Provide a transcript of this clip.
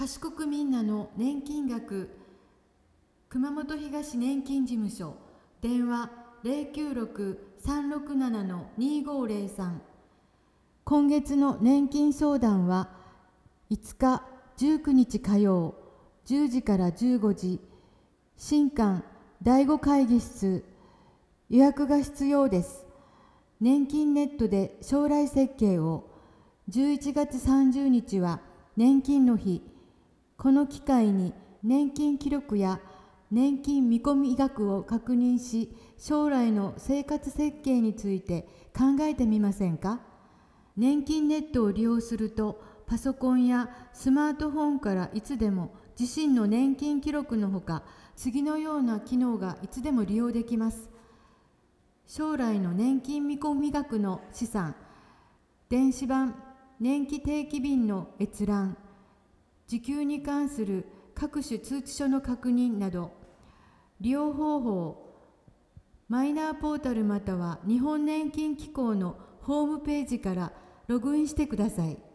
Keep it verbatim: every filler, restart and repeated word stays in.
賢くみんなの年金額、熊本東年金事務所、電話 ゼロきゅうろく さんろくなな にごゼロさん。今月の年金相談はいつかじゅうくにち火曜じゅうじからじゅうごじ、新館だいご会議室、予約が必要です。年金ネットで将来設計を。じゅういちがつさんじゅうにちは年金の日。この機会に年金記録や年金見込み額を確認し、将来の生活設計について考えてみませんか？年金ネットを利用すると、パソコンやスマートフォンからいつでも自身の年金記録のほか、次のような機能がいつでも利用できます。将来の年金見込み額の試算、電子版年金定期便の閲覧、受給に関する各種通知書の確認など。利用方法、マイナーポータルまたは日本年金機構のホームページからログインしてください。